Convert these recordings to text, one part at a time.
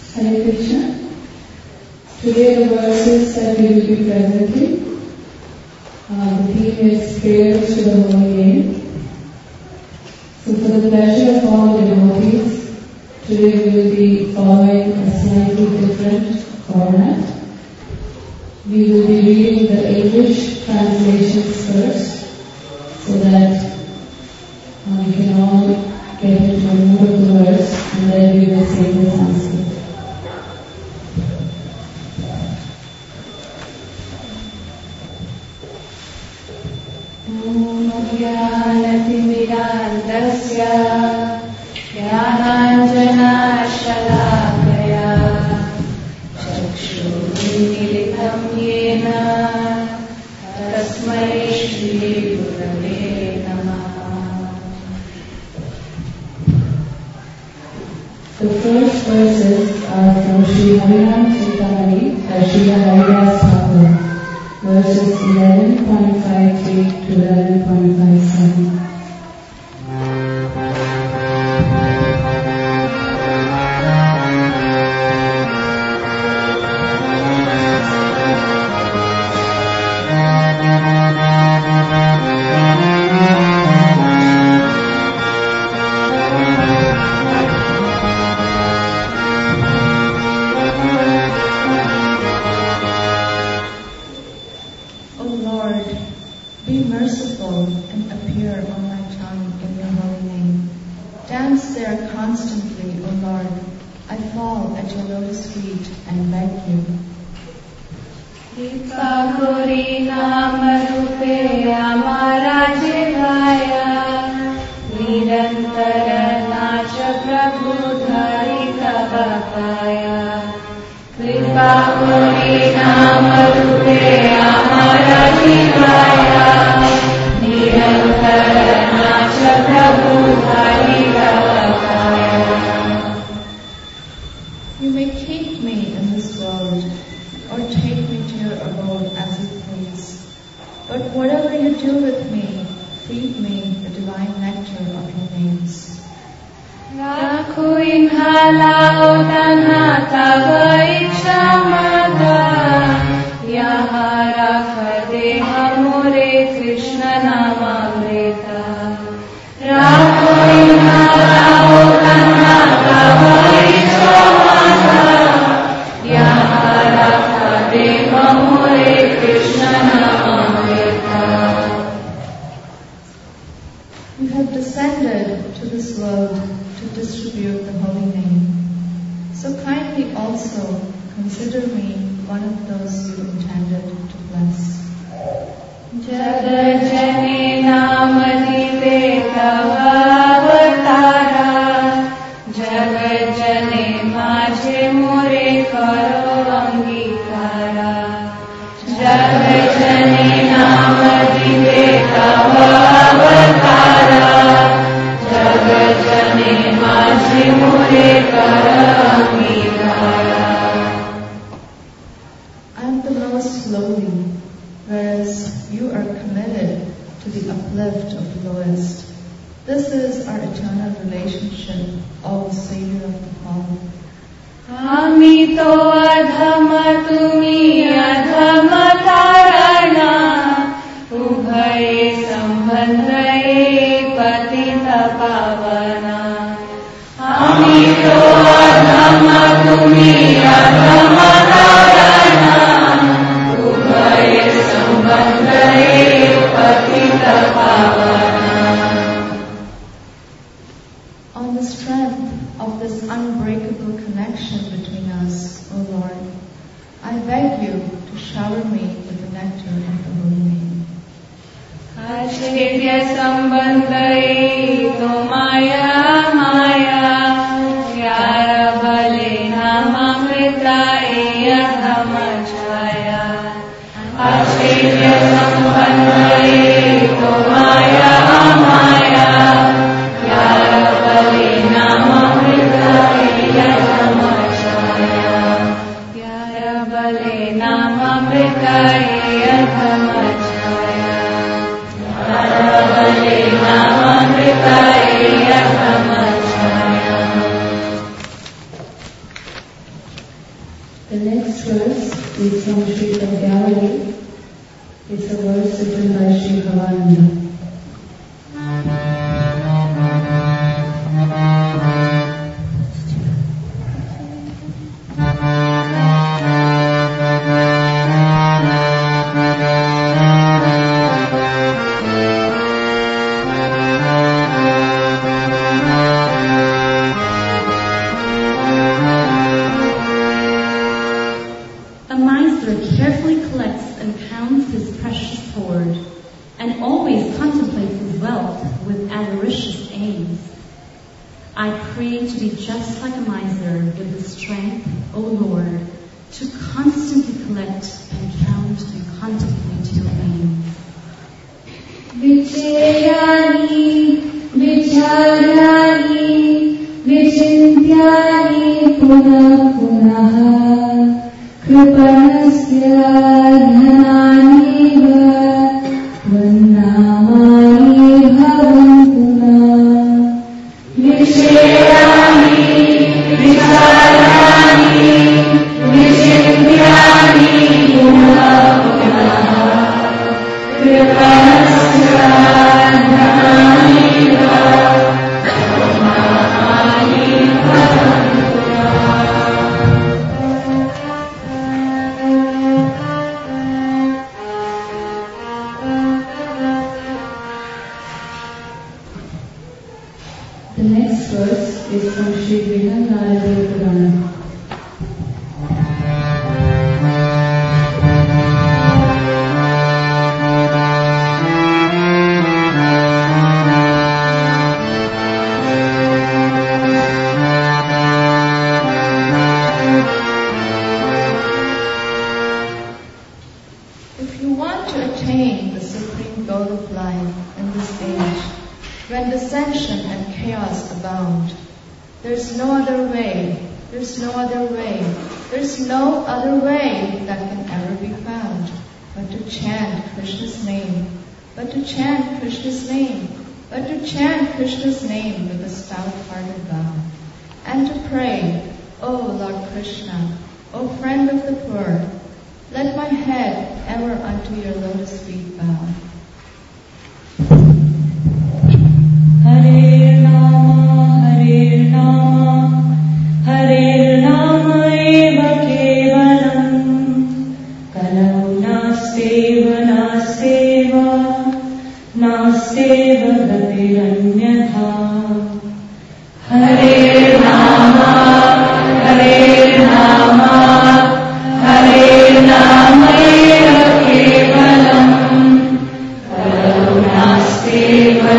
Hare Krishna. Today the verses that we will be presenting, the theme is prayers to the Holy Name. So for the pleasure of all the devotees, today we will be following a slightly different format. We will be reading the English translations first, so that we can all get into the mood of the verse, and then we will sing the Sanskrit. ज्ञानतिमिरान्धस्य ज्ञानाञ्जनाशलाकया चक्षुरुन्मीलितं येन तस्मै श्रीगुरवे नमः. The first verses are from Sri Harinam Chittahari by Sri Haridas Thakur, verses 11.53 to 11.57. You may keep me in this world, or take me to your abode as you please. But whatever you do with me, feed me the divine nectar of your names. Rakhu inhalao tanata vaichamada yaha rakha deha more Krishna namamrita. Rakhu inhalao tanata vaichamada yaha rakha deha more Krishna namamrita. You have descended to this world to distribute the holy name. So kindly also consider me one of those you intended to bless. Jagajane namadive tava avatara, Jagajane majhe more karo angikara. Jagajane namadive tava avatara, Jagajane majhe more karo angikara. I am the most lowly, whereas you are committed to the uplift of the lowest. This is our eternal relationship, O Savior of the fallen. Amito adhama tumi adhama tarana, ubhaye sambandhaye patita pavana. Amito adhama tumi adhama tarana, ubhaye sambandhaye patita pavana. On the strength of this unbreakable connection between us, O Lord, I beg you to shower me with the nectar of the holy name. Ashritya sambandhaye tomaya maya, yara bale namamritaye yadhamachaya. Ashritya sambandhaye tomaya maya, yara bale namamritaye yadhamachaya. Yara bale namamritaye yadhamachaya. Yara bale namamritaye yadhamachaya. The next verse is from Sri Padyavali. It's a verse written by Sri Bhavananda. Just like a miser, give the strength, O Lord, to constantly collect and count and contemplate your name. Vichayani, vicharani, vichintyani punah punah, kripanasya dhananiva, vannamani bhavantuna. Vichayani, vicharani, vichintyani punah punah, kripanasya dhananiva, vannamani bhavantuna. The next verse is from Sri Brihanaradi Purana. If you want to attain the supreme goal of life in this age, when dissension and chaos abound, there's no other way, there's no other way that can ever be found but to chant Krishna's name, but to chant Krishna's name, but to chant Krishna's name with a stout-hearted vow, and to pray, O Lord Krishna, O friend of the poor, let my head ever unto your lotus feet bow. Hare Rama, Hare Rama eva kevalam, kalau nasteva gatiranyatha. Hare Rama, Hare Rama, Hare Rama eva kevalam, kalau nasteva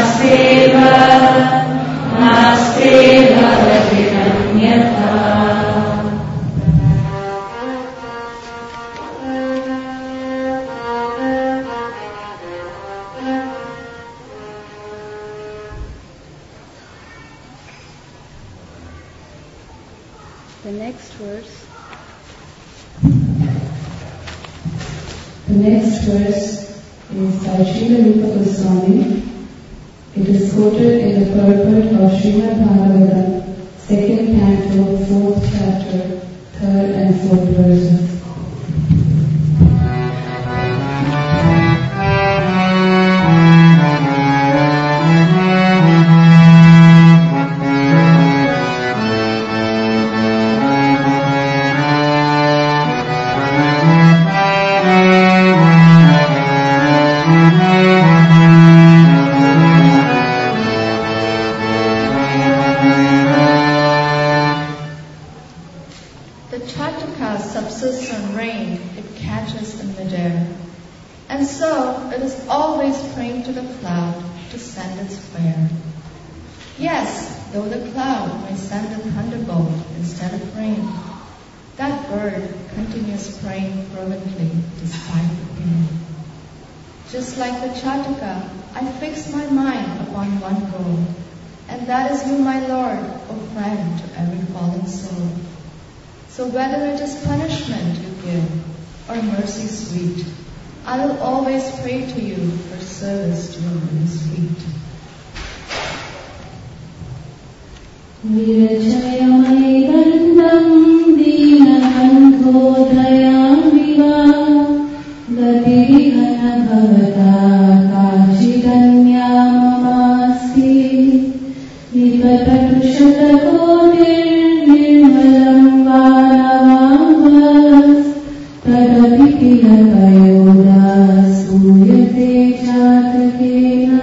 gatiranyatha. The next verse is by Srila Rupa Goswami. It is quoted in the purport of Srimad Bhagavatam, 2nd canto, 4th chapter, 3rd and 4th verses. Though the cloud may send a thunderbolt instead of rain, that bird continues praying fervently despite the pain. Just like the Chataka, I fix my mind upon one goal, and that is you, my Lord, O friend to every fallen soul. So whether it is punishment you give or mercy sweet, I will always pray to you for service to your lotus feet. Virachayamai dandam deenam Pyoda Suyate Chatakena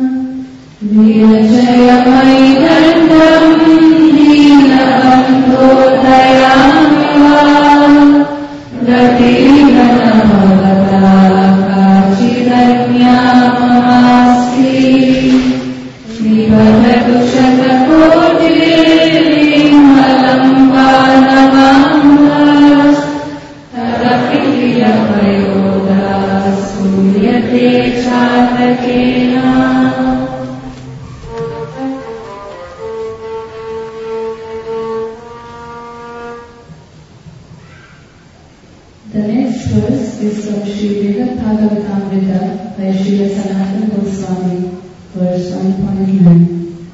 Virajayamai Dandam Deenabandho Dayamiva Gatina Namagata Kachiranyamasti Nivadatu Shatakotirim Alampanavamvas Tadapitiya Payoda Suyate Chatakena. The next verse is from Srimad Bhagavatamrita by Srila Sanatana Goswami, verse 1.9.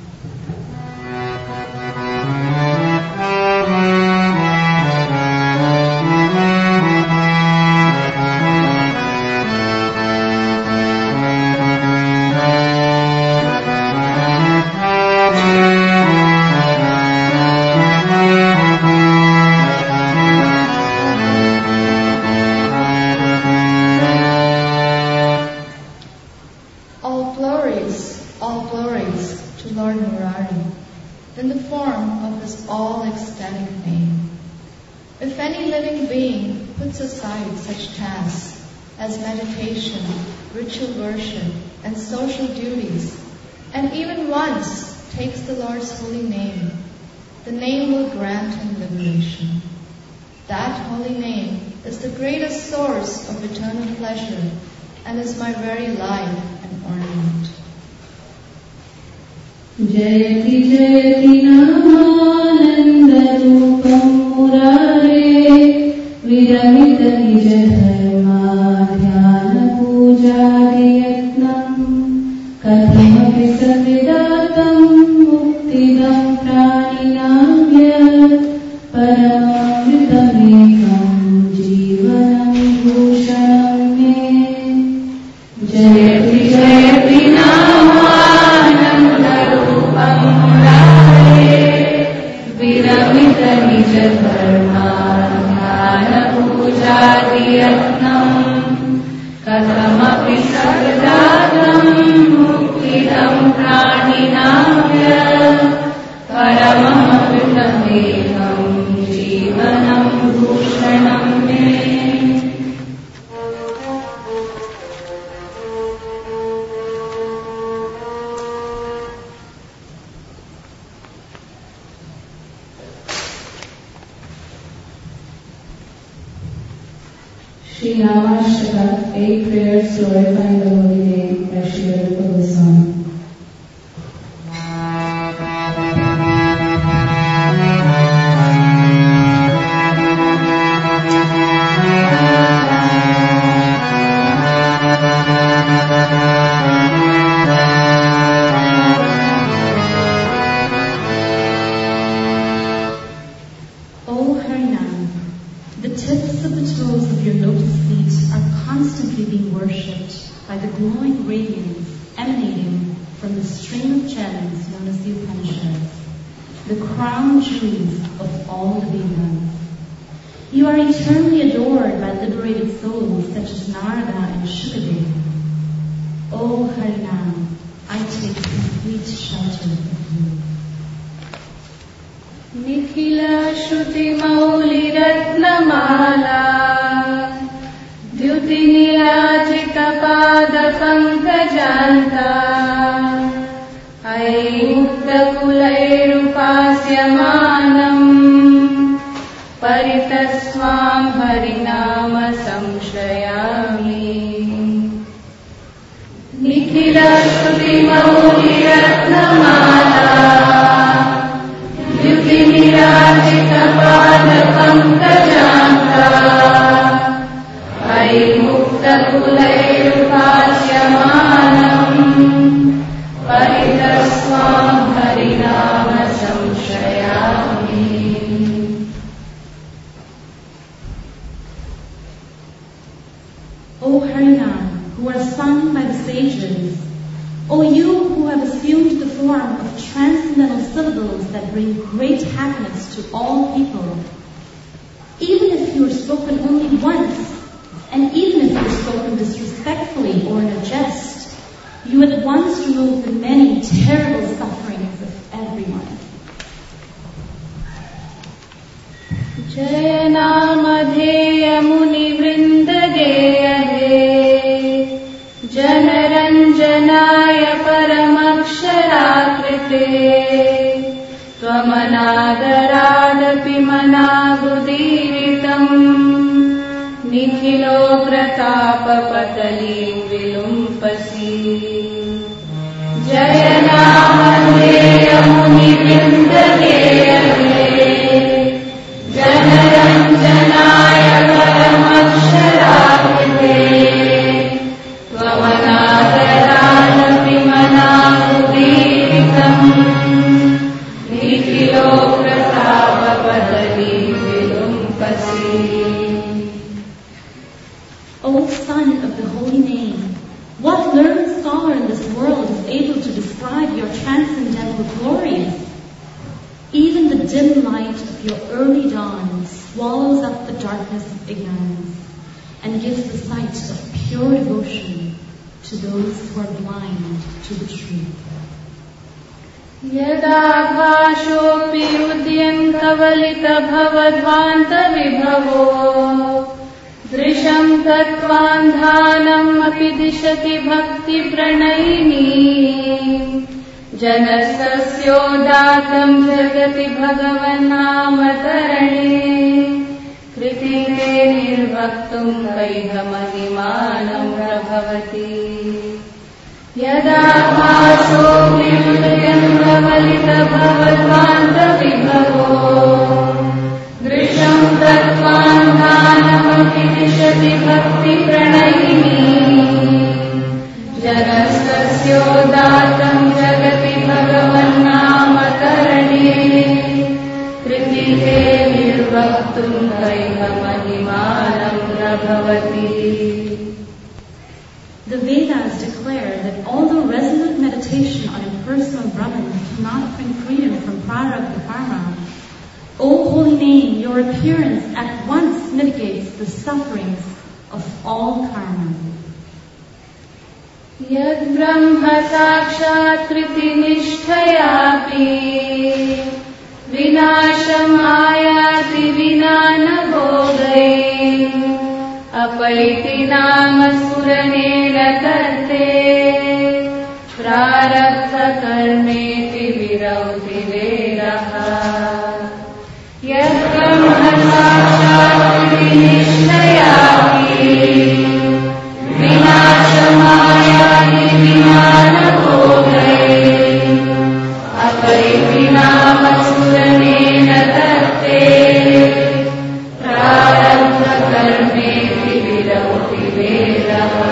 All glories to Lord Murari, in the form of His all-ecstatic name. If any living being puts aside such tasks as meditation, ritual worship, and social duties, and even once takes the Lord's holy name, the name will grant him liberation. That holy name is the greatest source of eternal pleasure and is my very life and ornament. Jayati Jayati Namananda Rupam Murare Viramita Nija Dharma Dhyana Puja Diyatnam Kathamapi Savidatam Muktidam Praninam Yat Paramamritamekam Jivanam Bhushanam Me Jayati Jayati Namananda Rupam Murare Viramita Nija Dharma Dhyana Puja Diyatnam Kathamapi Savidatam Muktidam Praninam Yat Paramamritamekam Jivanam Bhushanam Me. Shri Namashtaka, 8 prayers glorifying the holy name by Sri Rupa Goswami. O Harinam, the tips of the toes of your lotus feet are constantly being worshipped by the glowing radiance emanating from the stream of gems known as the Upanishads, the crown jewels of all the Vedas. You are eternally adored by liberated souls such as Narada and Shukadeva. O Harinam, I take complete shelter of you. Nikhila Shruti Mauli Ratnamala Dyuti Nirajita Pada Pankajanta Aimukta Kulairupasyamanam Paritaswam Harinama Samshayami. Nikhila Shruti Mauli Ratnamala Dyuti Nirajita Pada Pankajanta Aimukta Kulairupasyamanam Paritaswam Harinama Samshayami. O Harinam, who are sung by the sages, O you who have assumed the form of transcendental syllables that bring great happiness to all people, even if you are spoken only once, And even if it was spoken disrespectfully or in a jest, you at once remove the many terrible sufferings of everyone. Jaya Namadheya Muni Vrindageya He Janaranjanaya Paramakshaраkrite Tvamanadaraadapi manabudiritam Nikhilo pratapa patalim vilumpasi Jaya Namadheya Muni Vrindageya He Janaranjanaya Paramakshaраkrite Tvamanadaraadapi manabudiritam Nikhilo pratapa patalim vilumpasi. O Son of the Holy Name, what learned scholar in this world is able to describe your transcendental glories? Even the dim light of your early dawn swallows up the darkness of ignorance and gives the sight of pure devotion to those who are blind to the truth. Yada bhashopi udyankavalita bhavadvanta vibhavo Drisham tatvandhanam api dishati bhakti pranayini Janastasyodatam jagati bhagavannaamatarane Kritite nirvaktum kaidhamadimanam prabhavati Yada bhasopi udyankavalita bhavadvanta vibhavo Drisham tatvandhanamapi dishati bhakti pranayini Janastasyodatam jagati bhagavannaamatarane Kritite nirvaktum kaidhamadimanam prabhavati. The Vedas declare that although resolute meditation on impersonal Brahman cannot bring freedom from prarabdha karma, O Holy Name, your appearance at once mitigates the sufferings of all karma. Yad brahma sakshat kriti nishthayapi vinasham ayati vinana bhogai apaiti nama suranena karte prarabdha karmeti virauti veraha Yad brahma sakshat kriti nishthayapi Vinashamayati vinana bhogai Aparipi nama suranena tate Prarabdha karmeti virauti veraha.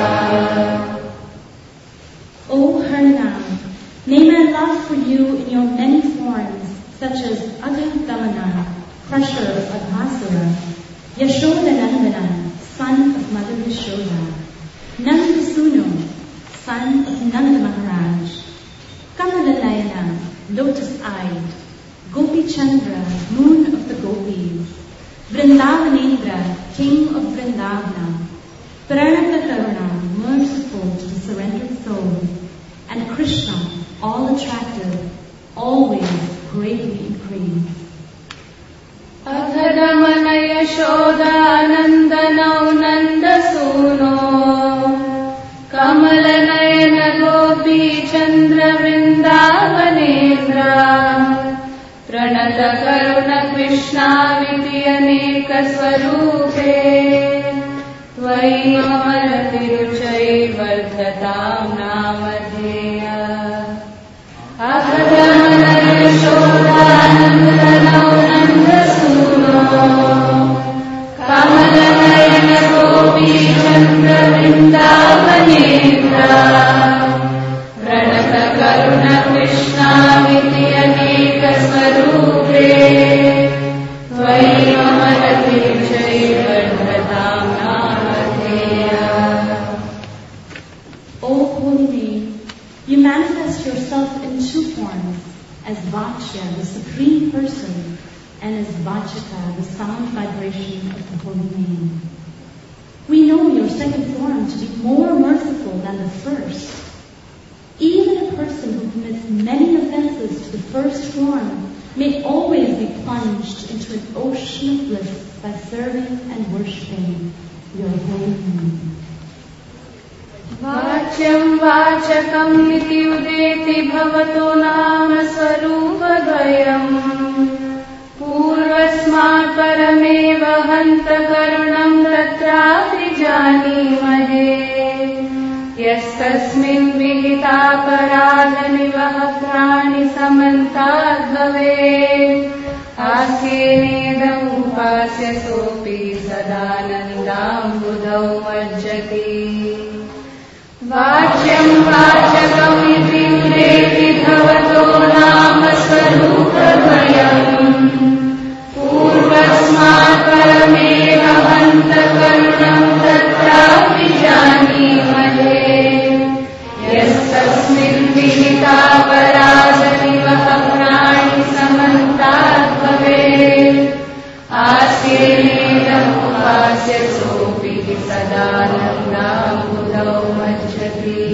O Harinam, may my love for you in your many forms, such as Agadamana, crusher of Adhasura, Yashodanandana, son of Mother Yashoda, Nandasuno, son of Nanda Maharaj, Kamalanayana, lotus-eyed, Gopi Chandra, moon of the gopis, Vrindavanendra, king of Vrindavana, Pranata Karuna, merciful to the surrendered soul, and Krishna, all attractive, always greatly increased. Athadamana Yashoda Nandanau Nandasuno Kamalanayana Gopi Chandra Vrindavanendra Pranata Karuna Krishna Viti Aneka Swarupe Tvai Mamarati Ruchai Vardhatam Namadheya Athadamana Yashoda Nandanau Nandasuno Kamalanayana Gopi Chandra Vrindavanendra Pranata Karuna Krishna Viti Aneka Swarupe Tvai Mamarati Ruchai Vardhatam Namadheya. O Holy Name, you manifest yourself in two forms, as Vachya, the Supreme Person, and as Vachaka, the sound vibration of the Holy Name. We know your second form to be more merciful than the first. Even a person who commits many offenses to the first form may always be plunged into an ocean of bliss by serving and worshipping your holy name. वाच्यं वाचकम् इति उदेति भवतो नाम स्वरूपद्वयम् पूर्वस्मात् परमेव हन्तकरुणम् तत्रापि जानीमहे यस्तस्मिन् विहितापराधनिवहत्राणि समन्ताद् भवेत् आस्येनेदमुपास्य सोऽपि सदानन्दाम्बुधौ मज्जति वाच्यं वाचकम् इति उदेति भवतो नाम स्वरूपद्वयम् पूर्वस्मात् परमेव हन्तकरुणम् तत्रापि जानीमहे यस्तस्मिन् विहितापराधनिवहत्राणि समन्ताद् भवेत् आस्येनेदमुपास्य सोऽपि सदानन्दाम्बुधौ मज्जति.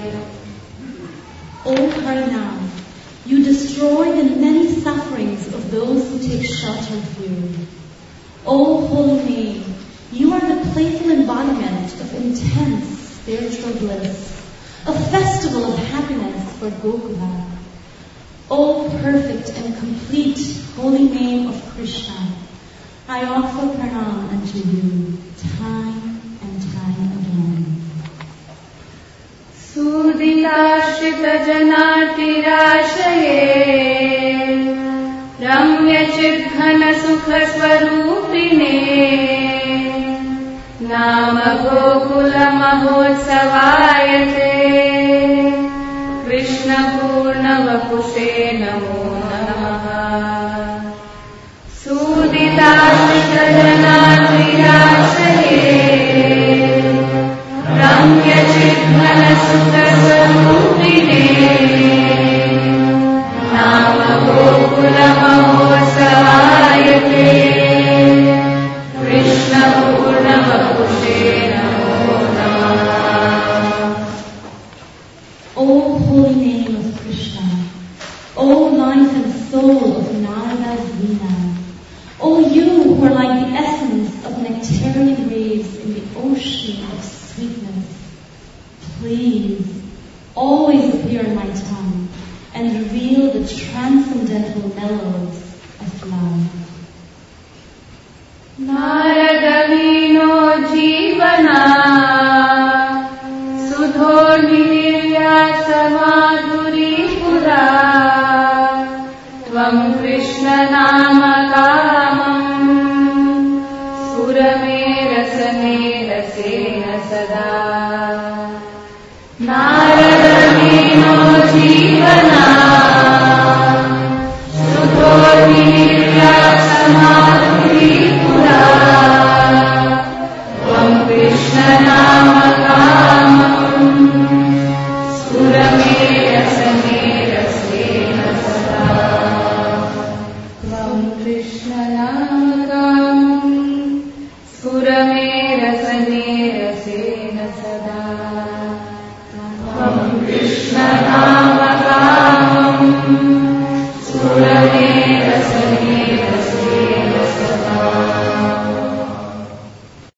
O Harinam, you destroy the many sufferings of those who take shelter of you. O holy name, you are the playful embodiment of intense spiritual bliss, a festival of happiness for Gokula. O perfect and complete holy name of Krishna, I offer pranam unto you time and time again. Suditashritajanatirashaye Ramyachidghana-sukha-swarupine Nama Gokula-mahotsavayate Krishna-purna-vapushe namo namaha. Suditashritajanatirashaye Ramyachidghana-sukha-swarupine Nama Gokula-mahotsavayate Krishna-purna-vapushe namo namaha. O holy name of Krishna, O life and soul of Narada's Veena, O you who are like the essence of nectarian waves in the ocean of sweetness, please